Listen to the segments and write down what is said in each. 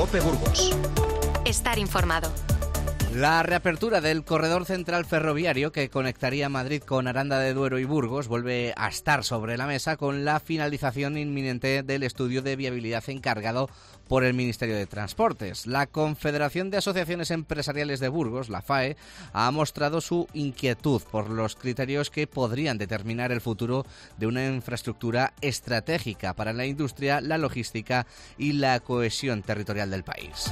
COPE Burgos. Estar informado. La reapertura del corredor central ferroviario que conectaría Madrid con Aranda de Duero y Burgos vuelve a estar sobre la mesa con la finalización inminente del estudio de viabilidad encargado por el Ministerio de Transportes. La Confederación de Asociaciones Empresariales de Burgos, la FAE, ha mostrado su inquietud por los criterios que podrían determinar el futuro de una infraestructura estratégica para la industria, la logística y la cohesión territorial del país.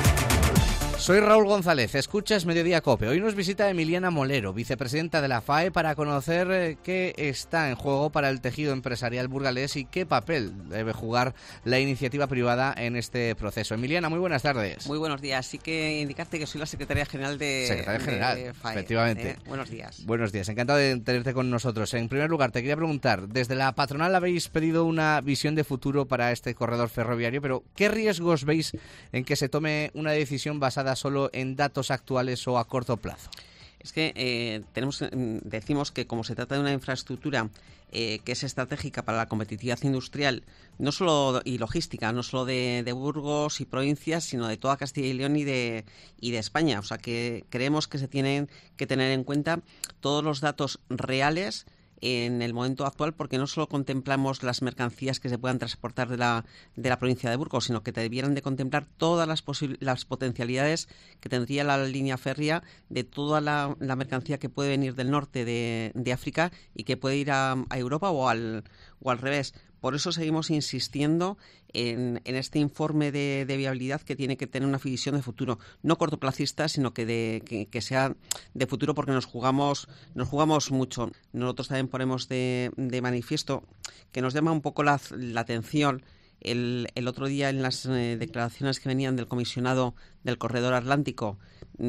Soy Raúl González, escuchas Mediodía COPE. Hoy nos visita Emiliana Molero, vicepresidenta de la FAE, para conocer qué está en juego para el tejido empresarial burgalés y qué papel debe jugar la iniciativa privada en este proceso. Emiliana, muy buenas tardes. Muy buenos días. Sí que indicarte que soy la secretaria general de FAE. Efectivamente. Buenos días. Buenos días, encantado de tenerte con nosotros. En primer lugar, te quería preguntar, desde la patronal habéis pedido una visión de futuro para este corredor ferroviario, pero ¿qué riesgos veis en que se tome una decisión basada solo en datos actuales o a corto plazo? Es que decimos que como se trata de una infraestructura que es estratégica para la competitividad industrial, no solo y logística, no solo de Burgos y provincias, sino de toda Castilla y León y de España. O sea que creemos que se tienen que tener en cuenta todos los datos reales en el momento actual, porque no solo contemplamos las mercancías que se puedan transportar de la provincia de Burgos, sino que debieran de contemplar todas las potencialidades que tendría la línea férrea de toda la mercancía que puede venir del norte de África y que puede ir a Europa o al revés. Por eso seguimos insistiendo en este informe de viabilidad que tiene que tener una visión de futuro, no cortoplacista, sino que sea de futuro, porque nos jugamos mucho. Nosotros también ponemos de manifiesto que nos llama un poco la atención el otro día en las declaraciones que venían del comisionado del Corredor Atlántico,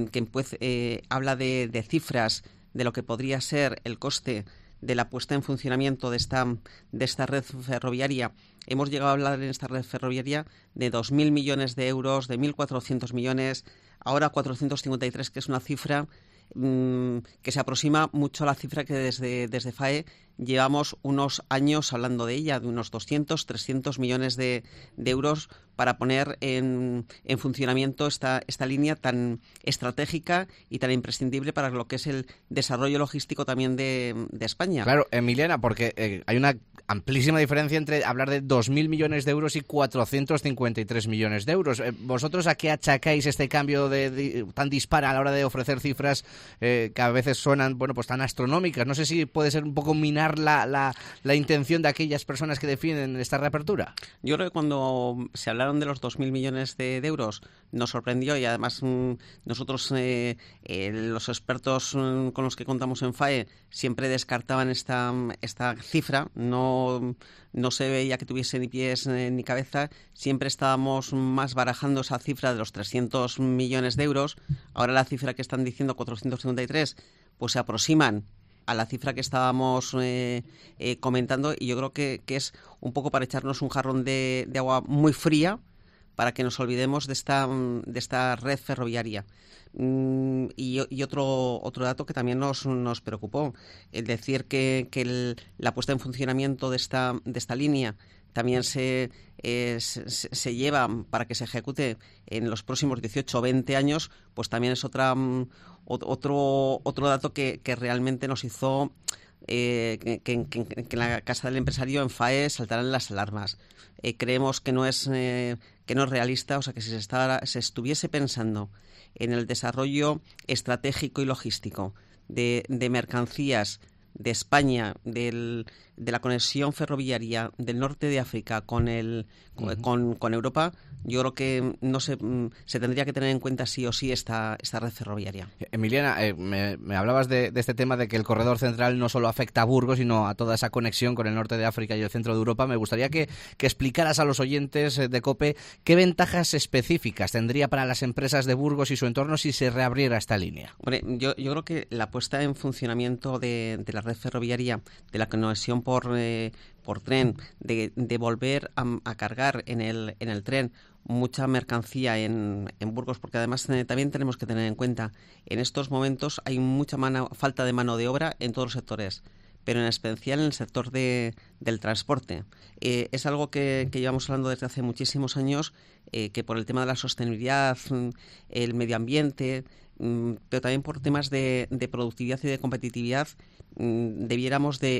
que habla de cifras de lo que podría ser el coste de la puesta en funcionamiento de esta red ferroviaria. Hemos llegado a hablar en esta red ferroviaria de 2.000 millones de euros, de 1.400 millones, ahora 453, que es una cifra que se aproxima mucho a la cifra que desde FAE llevamos unos años hablando de ella, de unos 200, 300 millones de euros para poner en funcionamiento esta línea tan estratégica y tan imprescindible para lo que es el desarrollo logístico también de España. Claro, Emiliana, porque hay una amplísima diferencia entre hablar de 2.000 millones de euros y 453 millones de euros. ¿Vosotros a qué achacáis este cambio tan dispar a la hora de ofrecer cifras que a veces suenan pues tan astronómicas? No sé si puede ser un poco minar la intención de aquellas personas que defienden esta reapertura. Yo creo que cuando se hablaron de los 2.000 millones de euros nos sorprendió, y además nosotros, los expertos con los que contamos en FAE, siempre descartaban esta cifra. No se veía que tuviese ni pies ni cabeza. Siempre estábamos más barajando esa cifra de los 300 millones de euros. Ahora la cifra que están diciendo, 453, pues se aproximan a la cifra que estábamos comentando, y yo creo que es un poco para echarnos un jarrón de agua muy fría para que nos olvidemos de esta red ferroviaria. Y otro dato que también nos preocupó, el decir que la puesta en funcionamiento de esta línea también se lleva para que se ejecute en los próximos 18 o 20 años, pues también es otro dato que realmente nos hizo que en la Casa del Empresario, en FAE, saltaran las alarmas. Creemos que no es realista, o sea, que si se estuviese pensando en el desarrollo estratégico y logístico de mercancías de España, de la conexión ferroviaria del norte de África con Europa, yo creo que no se tendría que tener en cuenta sí o sí esta red ferroviaria. Emiliana, me hablabas de este tema de que el corredor central no solo afecta a Burgos, sino a toda esa conexión con el norte de África y el centro de Europa. Me gustaría que explicaras a los oyentes de COPE qué ventajas específicas tendría para las empresas de Burgos y su entorno si se reabriera esta línea. Hombre, yo creo que la puesta en funcionamiento de la red ferroviaria, de la conexión por tren, de volver a cargar en el tren mucha mercancía en Burgos, porque además también tenemos que tener en cuenta, en estos momentos hay mucha falta de mano de obra en todos los sectores, pero en especial en el sector del transporte. Es algo que llevamos hablando desde hace muchísimos años, que por el tema de la sostenibilidad, el medio ambiente, pero también por temas de productividad y de competitividad, debiéramos de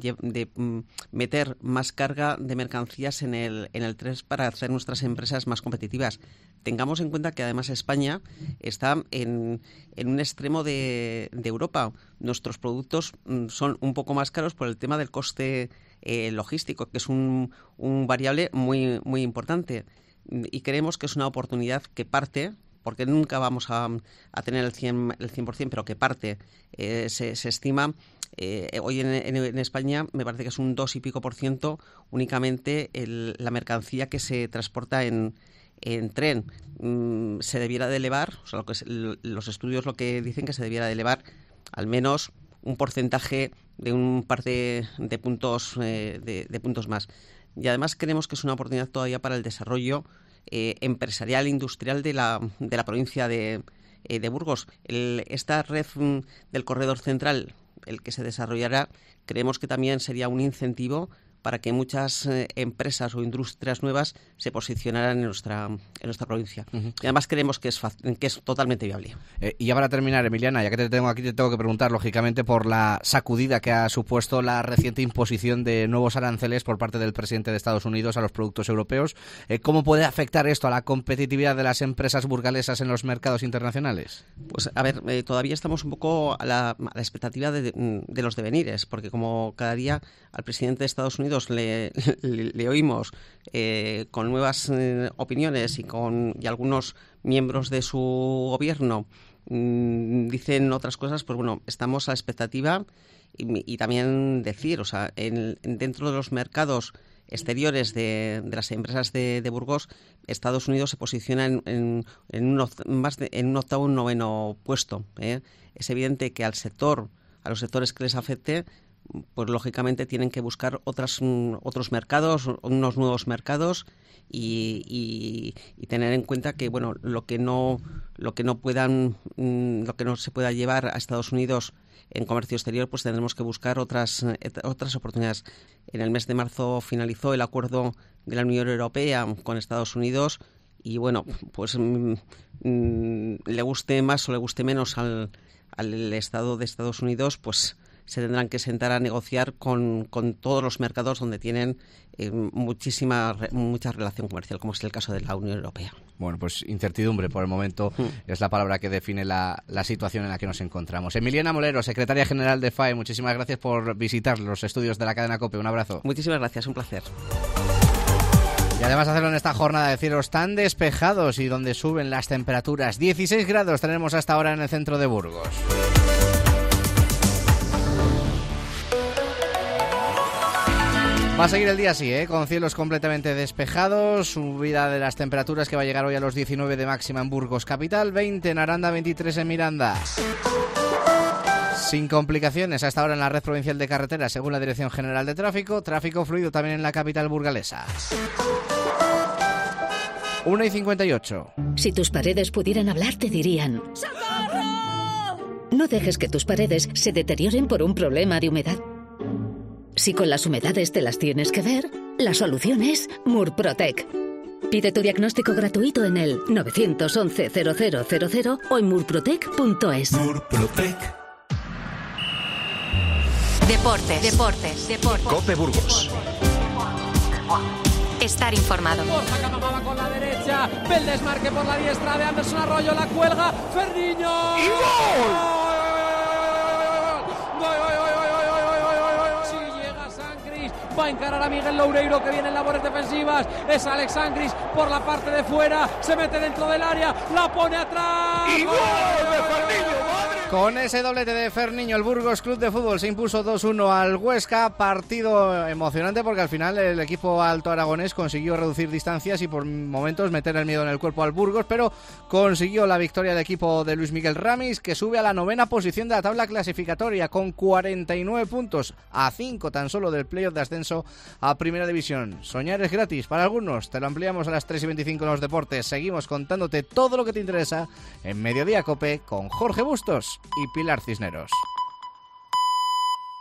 meter más carga de mercancías en el tren para hacer nuestras empresas más competitivas. Tengamos en cuenta que además España está en un extremo de Europa. Nuestros productos son un poco más caros por el tema del coste logístico, que es un variable muy, muy importante. Y creemos que es una oportunidad que parte, porque nunca vamos a tener el 100%, pero que parte, se estima. Hoy en España me parece que es un 2 y pico % únicamente la mercancía que se transporta en tren. Se debiera de elevar, o sea, los estudios lo que dicen que se debiera de elevar al menos un porcentaje de un par de puntos más. Y además creemos que es una oportunidad todavía para el desarrollo empresarial e industrial de la provincia de Burgos. Esta red del corredor central, el que se desarrollará, creemos que también sería un incentivo para que muchas empresas o industrias nuevas se posicionaran en nuestra provincia. Uh-huh. Y además creemos que es totalmente viable. Y ya para terminar, Emiliana, ya que te tengo aquí, te tengo que preguntar, lógicamente, por la sacudida que ha supuesto la reciente imposición de nuevos aranceles por parte del presidente de Estados Unidos a los productos europeos. ¿Cómo puede afectar esto a la competitividad de las empresas burgalesas en los mercados internacionales? Pues, a ver, todavía estamos un poco a la expectativa de los devenires, porque como cada día al presidente de Estados Unidos le oímos con nuevas opiniones y algunos miembros de su gobierno dicen otras cosas, pues bueno, estamos a la expectativa y también decir, o sea, dentro de los mercados exteriores de las empresas de Burgos, Estados Unidos se posiciona en un octavo, un noveno puesto. Es evidente que a los sectores que les afecte, pues lógicamente tienen que buscar otros mercados, unos nuevos mercados y tener en cuenta que bueno, lo que no se pueda llevar a Estados Unidos en comercio exterior, pues tendremos que buscar otras oportunidades. En el mes de marzo finalizó el acuerdo de la Unión Europea con Estados Unidos y bueno, pues le guste más o le guste menos al Estado de Estados Unidos, pues se tendrán que sentar a negociar con todos los mercados donde tienen mucha relación comercial, como es el caso de la Unión Europea. Bueno, pues incertidumbre por el momento es la palabra que define la situación en la que nos encontramos. Emiliana Molero, secretaria general de FAE, muchísimas gracias por visitar los estudios de la cadena COPE. Un abrazo. Muchísimas gracias, un placer. Y además hacerlo en esta jornada de cielos tan despejados y donde suben las temperaturas. 16 grados tenemos hasta ahora en el centro de Burgos. Va a seguir el día así, con cielos completamente despejados, subida de las temperaturas que va a llegar hoy a los 19 de máxima en Burgos capital, 20 en Aranda, 23 en Miranda. Sin complicaciones hasta ahora en la red provincial de carreteras, según la Dirección General de Tráfico. Tráfico fluido también en la capital burgalesa. 1:58. Si tus paredes pudieran hablar, te dirían: ¡socorro! No dejes que tus paredes se deterioren por un problema de humedad. Si con las humedades te las tienes que ver, la solución es Murprotec. Pide tu diagnóstico gratuito en el 911 0000 o en murprotec.es. Murprotec. Deportes. COPE Burgos. Estar informado. Sacamamaba con la derecha, el desmarque por la diestra de Anderson Arroyo, la cuelga, Ferniño. ¡Y gol! Va a encarar a Miguel Loureiro, que viene en labores defensivas. Es Alex Angris por la parte de fuera, se mete dentro del área, la pone atrás. ¡Y gol de Ferniño! Con ese doblete de Ferniño, el Burgos Club de Fútbol se impuso 2-1 al Huesca. Partido emocionante porque al final el equipo alto aragonés consiguió reducir distancias y por momentos meter el miedo en el cuerpo al Burgos, pero consiguió la victoria del equipo de Luis Miguel Ramis, que sube a la 9ª posición de la tabla clasificatoria con 49 puntos, a 5 tan solo del playoff de ascenso a Primera División. Soñar es gratis para algunos. Te lo ampliamos a las 3:25 en los deportes. Seguimos contándote todo lo que te interesa en Mediodía Cope con Jorge Bustos y Pilar Cisneros.